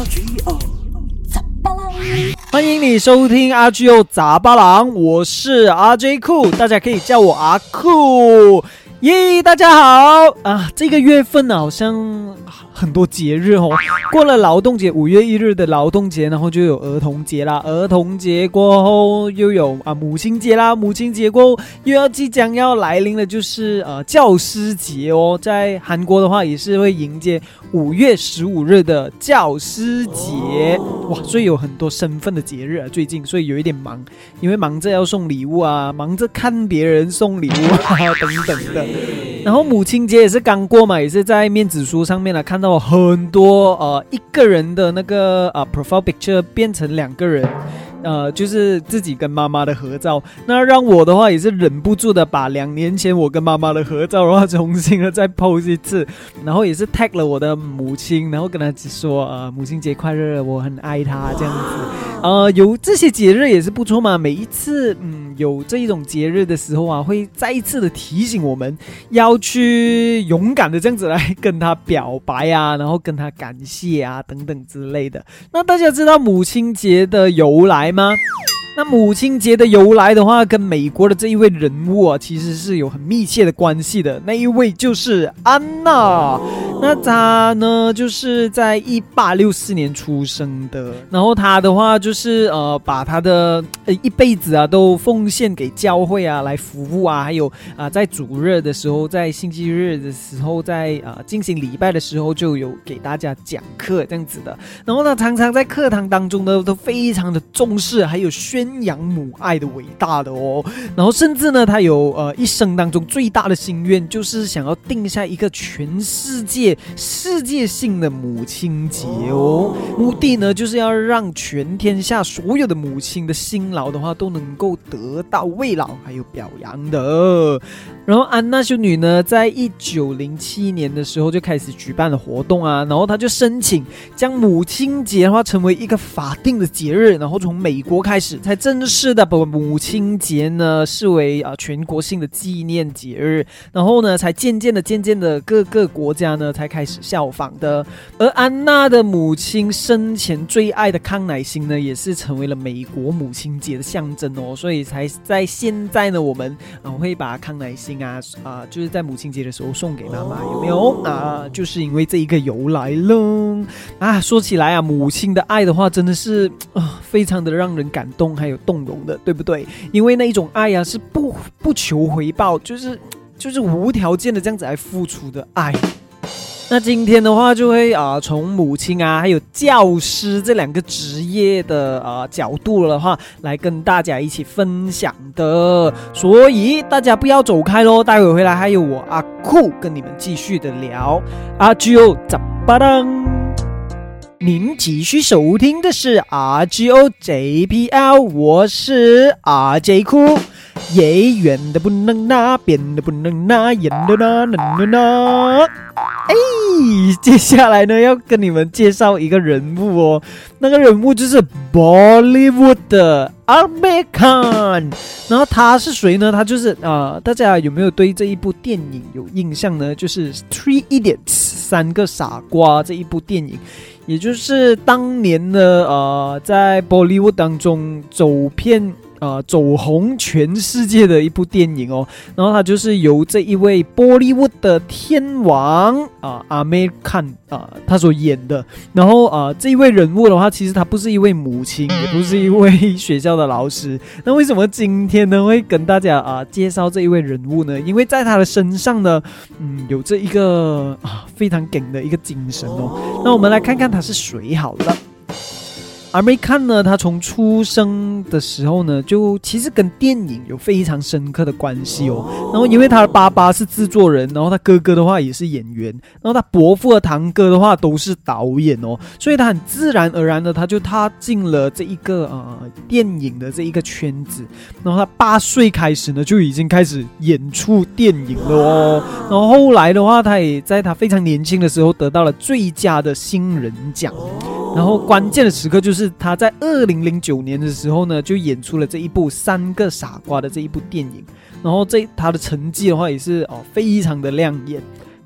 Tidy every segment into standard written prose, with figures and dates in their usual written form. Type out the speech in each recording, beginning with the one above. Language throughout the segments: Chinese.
RGO 杂巴郎， 欢迎你收听 RGO 杂巴郎，我是 RJ 酷，大家可以叫我阿酷。耶，大家好啊！这个月份好像很多节日哦，过了劳动节，5月1日的劳动节，然后就有儿童节啦，儿童节过后又有母亲节啦，母亲节过后又要即将要来临的就是教师节哦，在韩国的话也是会迎接5月15日的教师节，哇，所以有很多身份的节日啊，最近所以有一点忙，因为忙着要送礼物啊，忙着看别人送礼物啊等等的。然后母亲节也是刚过嘛，也是在面子书上面看到很多一个人的那个profile picture 变成2个人，就是自己跟妈妈的合照。那让我的话也是忍不住的把2年前我跟妈妈的合照，然后重新的再 post 一次，然后也是 tag 了我的母亲，然后跟她说母亲节快乐，我很爱她这样子。有这些节日也是不错嘛，每一次有这一种节日的时候啊，会再一次的提醒我们要去勇敢的这样子来跟他表白啊，然后跟他感谢啊等等之类的。那大家知道母亲节的由来吗？那母亲节的由来的话，跟美国的这一位人物啊，其实是有很密切的关系的。那一位就是安娜。那她呢，就是在1864年出生的。然后她的话，就是把她的一辈子啊，都奉献给教会啊，来服务啊，还有在主日的时候，在星期日的时候，在进行礼拜的时候，就有给大家讲课这样子的。然后呢，常常在课堂当中呢，都非常的重视，还有宣扬母爱的伟大的哦。然后甚至呢，他有一生当中最大的心愿，就是想要定下一个全世界性的母亲节哦。目的呢，就是要让全天下所有的母亲的辛劳的话，都能够得到慰劳还有表扬的。然后安娜修女呢，在1907年的时候就开始举办了活动啊，然后她就申请将母亲节的话成为一个法定的节日，然后从美国开始才正式的把母亲节呢视为全国性的纪念节日，然后呢才渐渐的各个国家呢才开始效仿的。而安娜的母亲生前最爱的康乃馨呢，也是成为了美国母亲节的象征哦，所以才在现在呢，我们会把康乃馨就是在母亲节的时候送给妈妈，有没有就是因为这一个由来了说起来母亲的爱的话，真的是非常的让人感动还有动容的，对不对？因为那一种爱是不求回报，就是无条件的这样子来付出的爱。那今天的话就会从母亲还有教师这2个职业的角度的话来跟大家一起分享的，所以大家不要走开咯，待会回来还有我阿酷跟你们继续的聊RGO 杂巴郎。您继续收听的是 RGO JPL， 我是 RJ 酷，耶，圆的不能拿，扁的不能拿，圆的能拿。接下来呢，要跟你们介绍一个人物哦，那个人物就是 Bollywood 的 Aamir Khan。然后他是谁呢？他就是大家有没有对这一部电影有印象呢？就是 Three Idiots 3个傻瓜这一部电影，也就是当年的在 Bollywood 当中走红全世界的一部电影哦。然后它就是由这一位波利วู的天王Aamir Khan他所演的。然后这一位人物的话，其实他不是一位母亲，也不是一位学校的老师。那为什么今天呢会跟大家介绍这一位人物呢？因为在他的身上呢有这一个非常梗的一个精神哦。那我们来看看他是谁好了。Aamir Khan 呢，他从出生的时候呢，就其实跟电影有非常深刻的关系哦。然后因为他的爸爸是制作人，然后他哥哥的话也是演员，然后他伯父和堂哥的话都是导演哦，所以他很自然而然的他就踏进了这一个电影的这一个圈子。然后他8岁开始呢就已经开始演出电影了哦。然后后来的话，他也在他非常年轻的时候得到了最佳的新人奖。然后关键的时刻就是他在2009年的时候呢，就演出了这一部3个傻瓜的这一部电影。然后他的成绩的话也是非常的亮眼。然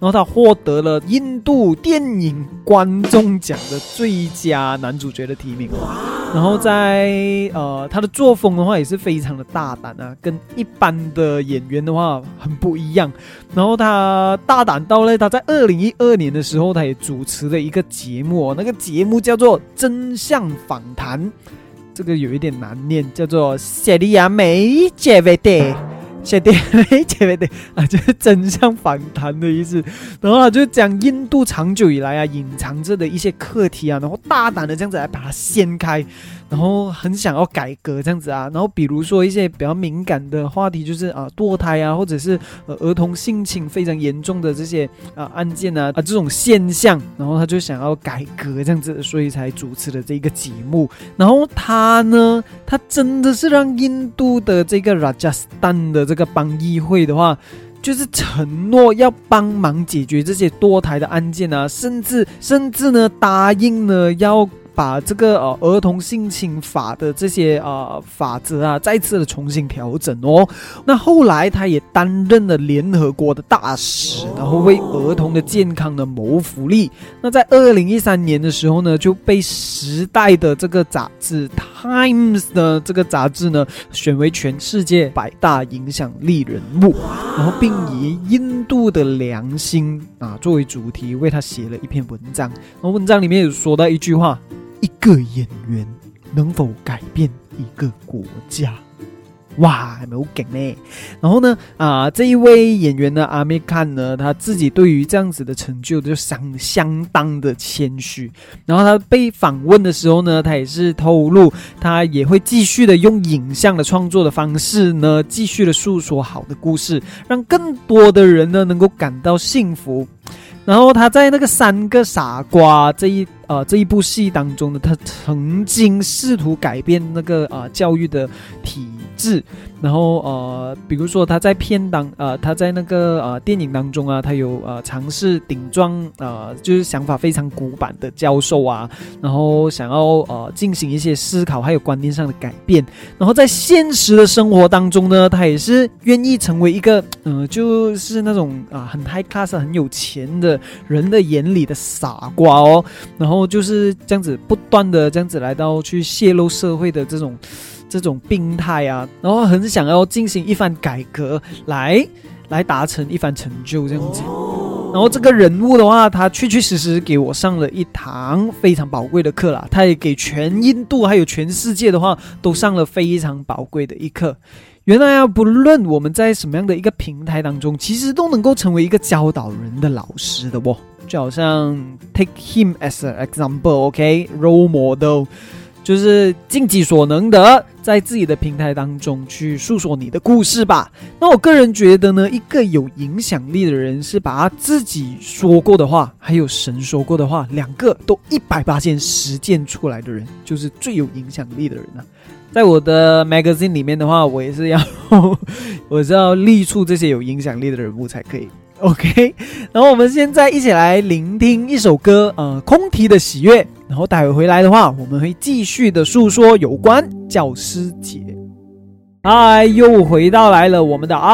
然后他获得了印度电影观众奖的最佳男主角的提名。然后在他的作风的话也是非常的大胆啊，跟一般的演员的话很不一样。然后他大胆到了他在2012年的时候，他也主持了一个节目那个节目叫做真相访谈，这个有一点难念，叫做谢利亚美杰维德。谢迪美姐妹的就是真相访谈的意思。然后他就讲印度长久以来隐藏着的一些课题然后大胆的这样子来把它掀开，然后很想要改革这样子然后比如说一些比较敏感的话题，就是堕胎或者是儿童性侵非常严重的这些案件这种现象，然后他就想要改革这样子，所以才主持了这个节目。然后他呢，他真的是让印度的这个 Rajasthan 的这个邦议会的话，就是承诺要帮忙解决这些堕胎的案件甚至呢答应呢要把这个儿童性侵法的这些法则再次的重新调整那后来他也担任了联合国的大使，然后为儿童的健康呢谋福利。那在2013年的时候呢，就被时代的这个杂志 Times 的这个杂志呢选为全世界100大影响力人物，然后并以印度的良心作为主题为他写了一篇文章。然后文章里面有说到一句话：一个演员能否改变一个国家？哇，还没有梗呢。然后呢，这一位演员呢，阿米坎呢，他自己对于这样子的成就就相当的谦虚。然后他被访问的时候呢，他也是透露，他也会继续的用影像的创作的方式呢，继续的诉说好的故事，让更多的人呢能够感到幸福。然后他在那个3个傻瓜这一部戏当中呢，他曾经试图改变那个教育的体制。然后比如说他在他在那个电影当中他有尝试顶撞就是想法非常古板的教授然后想要进行一些思考还有观念上的改变。然后在现实的生活当中呢，他也是愿意成为一个就是那种很 high class 很有钱的人的眼里的傻瓜然后就是这样子不断的这样子来到去泄露社会的这种病态然后很想要进行一番改革来达成一番成就这样子。然后这个人物的话，他确实给我上了一堂非常宝贵的课啦，他也给全印度还有全世界的话都上了非常宝贵的一课。原来不论我们在什么样的一个平台当中，其实都能够成为一个教导人的老师的就好像 take him as an example role model， 就是尽己所能的在自己的平台当中去诉说你的故事吧。那我个人觉得呢，一个有影响力的人是把他自己说过的话还有神说过的话2个都100%实践出来的人，就是最有影响力的人在我的 magazine 里面的话，我是要立出这些有影响力的人物才可以。OK， 然后我们现在一起来聆听一首歌，空提的喜悦。然后待会回来的话，我们会继续的诉说有关教师节。嗨，又回到来了我们的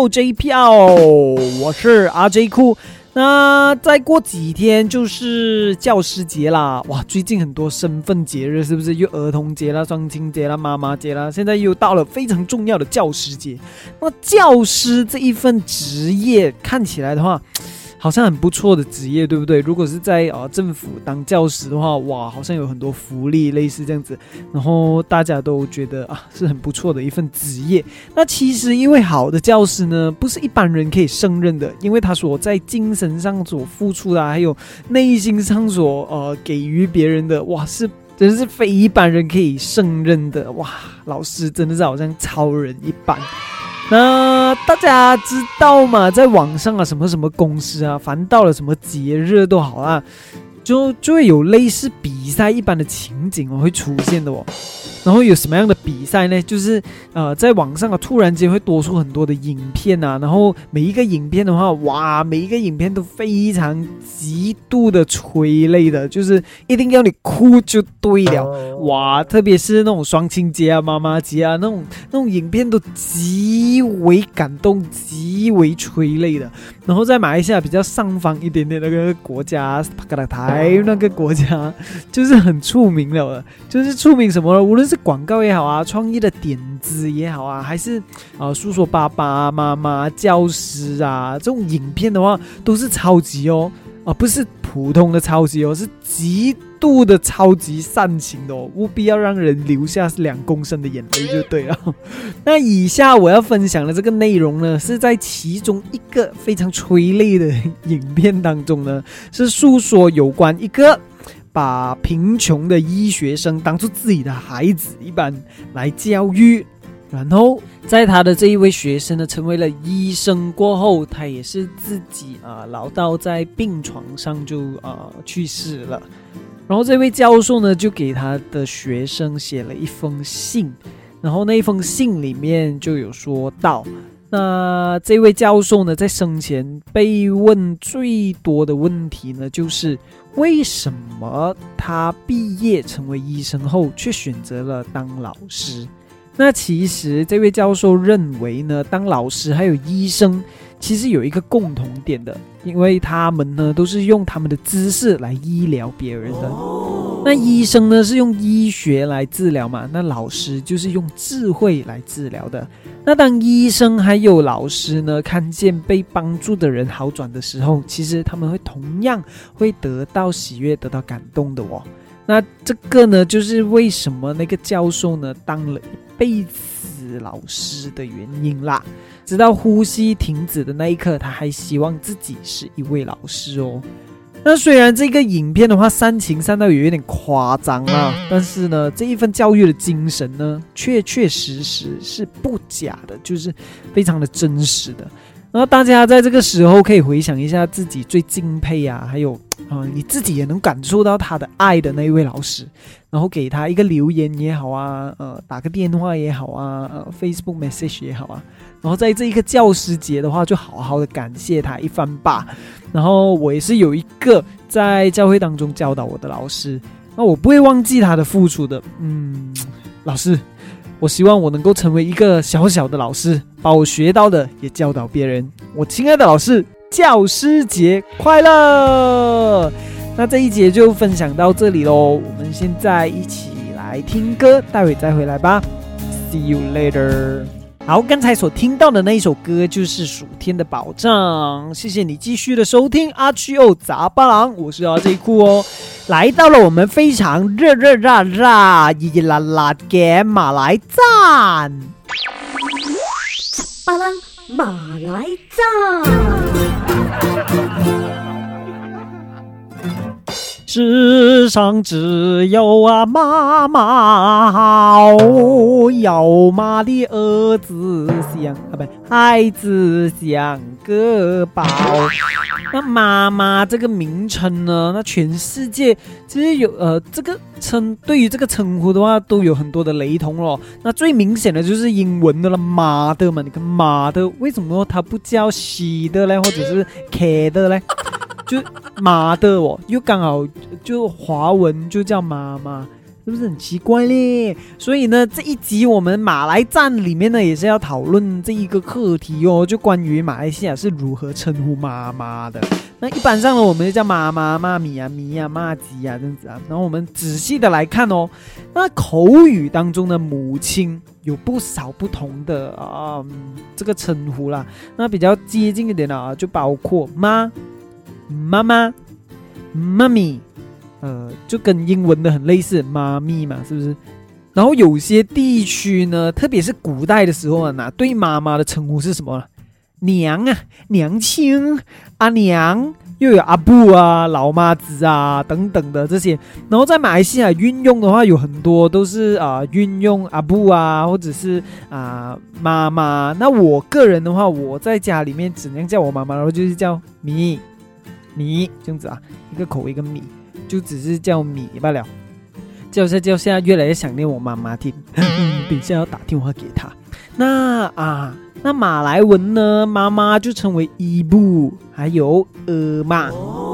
RGOJPL， 我是 RJ 酷。那再过几天就是教师节啦，哇，最近很多身份节日是不是？又儿童节啦、双亲节啦、妈妈节啦，现在又到了非常重要的教师节。那教师这一份职业看起来的话，好像很不错的职业，对不对？如果是在政府当教师的话，哇，好像有很多福利，类似这样子，然后大家都觉得是很不错的一份职业。那其实一位好的教师呢，不是一般人可以胜任的，因为他所在精神上所付出的还有内心上所给予别人的，哇，真的是非一般人可以胜任的。哇，老师真的是好像超人一般。那大家知道吗？在网上什么什么公司凡到了什么节日都好就会有类似比赛一般的情景会出现的然后有什么样的比赛呢？就是在网上突然间会多出很多的影片啊，然后每一个影片的话，哇，每一个影片都非常极度的催泪的，就是一定要你哭就对了，哇，特别是那种双亲节啊、妈妈节啊那种影片都极为感动、极为催泪的。然后在马来西亚比较上方一点点那个国家，帕加拉台那个国家，就是很出名了，就是出名什么呢？无论是广告也好啊，创意的点子也好啊，还是诉说爸爸妈妈、教师啊，这种影片的话，都是超级哦，不是普通的超级哦，是极度的超级煽情的哦，务必要让人流下2公升的眼泪就对了。那以下我要分享的这个内容呢，是在其中一个非常催泪的影片当中呢，是诉说有关一个把贫穷的医学生当作自己的孩子一般来教育，然后在他的这一位学生呢成为了医生过后，他也是自己老到在病床上就去世了。然后这位教授呢就给他的学生写了一封信，然后那一封信里面就有说到，那这位教授呢在生前被问最多的问题呢，就是为什么他毕业成为医生后却选择了当老师。那其实这位教授认为呢，当老师还有医生其实有一个共同点的，因为他们呢都是用他们的知识来医疗别人的。那医生呢是用医学来治疗嘛，那老师就是用智慧来治疗的。那当医生还有老师呢看见被帮助的人好转的时候，其实他们会同样会得到喜悦、得到感动的哦。那这个呢就是为什么那个教授呢当了一辈子老师的原因啦。直到呼吸停止的那一刻，他还希望自己是一位老师哦。那虽然这个影片的话煽情煽到有一点夸张啦，但是呢这一份教育的精神呢确确实实是不假的，就是非常的真实的。然后大家在这个时候可以回想一下自己最敬佩啊，还有你自己也能感受到他的爱的那一位老师，然后给他一个留言也好啊，打个电话也好啊，Facebook message 也好啊，然后在这一个教师节的话就好好的感谢他一番吧。然后我也是有一个在教会当中教导我的老师，那我不会忘记他的付出的。老师，我希望我能够成为一个小小的老师，把我学到的也教导别人。我亲爱的老师，教师节快乐！那这一节就分享到这里咯，我们现在一起来听歌，待会再回来吧。 See you later。 好，刚才所听到的那一首歌就是属天的保障。谢谢你继续的收听阿区欧杂巴郎，我是阿 J 酷哦。来到了我们非常热热辣辣热热辣辣的马来站。 杂巴郎马来站。 世上只有妈妈好，有妈的儿子像孩子像个宝。那妈妈这个名称呢，那全世界其实有这个对于这个称呼的话都有很多的雷同咯。那最明显的就是英文的了，mother嘛，你看 mother 为什么它不叫she的呢，或者是 k 的呢？就妈的哦，又刚好就华文就叫妈妈，是不是很奇怪嘞？所以呢，这一集我们马来站里面呢，也是要讨论这一个课题哦，就关于马来西亚是如何称呼妈妈的。那一般上呢，我们就叫妈妈、妈咪啊、咪啊、妈吉啊这样子啊。然后我们仔细的来看哦，那口语当中的母亲有不少不同的这个称呼啦。那比较接近一点的就包括妈妈、妈咪，就跟英文的很类似，妈咪嘛，是不是？然后有些地区呢，特别是古代的时候啊，对妈妈的称呼是什么？娘啊，娘亲，阿娘，又有阿布啊、老妈子啊等等的这些。然后在马来西亚运用的话，有很多都是运用阿布啊，或者是妈妈。那我个人的话，我在家里面只能叫我妈妈，然后就是叫米这样子啊，一个口一个米，就只是叫米罢了。 叫现在越来越想念我妈妈听，等一下要打电话给她。那马来文呢，妈妈就称为 ibu， 还有妈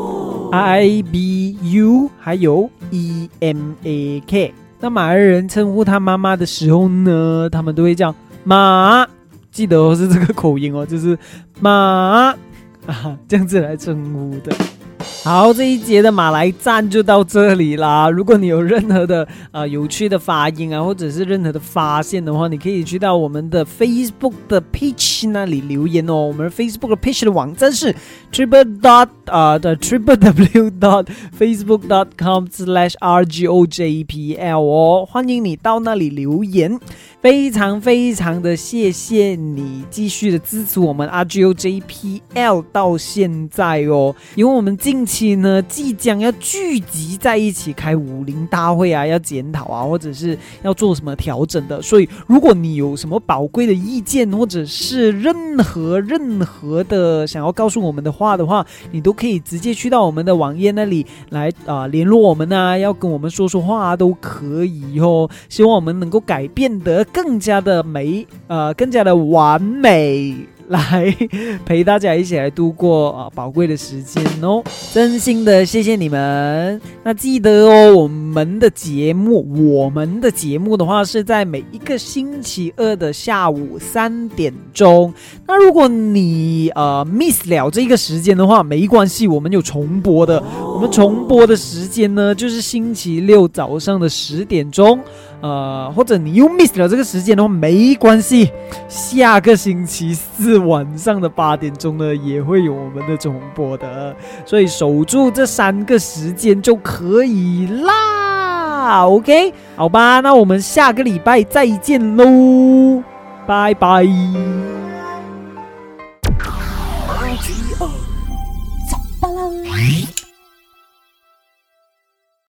，ibu， 还有 emak。那马来人称呼他妈妈的时候呢，他们都会叫妈，记得是这个口音就是妈这样子来称呼的。好，这一节的马来站就到这里啦。如果你有任何的有趣的发音或者是任何的发现的话，你可以去到我们的 Facebook 的 page 那里留言哦。我们 Facebook 的 page 的网站是 www.facebook.com/rgojpl 哦，欢迎你到那里留言。非常非常的谢谢你继续的支持我们 RGOJPL 到现在哦，因为我们近期呢即将要聚集在一起开50大会要检讨或者是要做什么调整的，所以如果你有什么宝贵的意见或者是任何的想要告诉我们的话，你都可以直接去到我们的网页那里来联络我们要跟我们说话都可以哦。希望我们能够改变得更加的美，更加的完美，来陪大家一起来度过宝贵的时间哦。真心的谢谢你们。那记得哦，我们的节目的话是在每一个星期二的下午3点钟。那如果你miss 了这个时间的话，没关系，我们有重播的。我们重播的时间呢，就是星期六早上的10点钟。或者你又 miss 了这个时间的话，没关系，下个星期四晚上的8点钟呢，也会有我们的重播的，所以守住这3个时间就可以啦。OK， 好吧，那我们下个礼拜再见喽，拜拜。 RGO 早巴啦。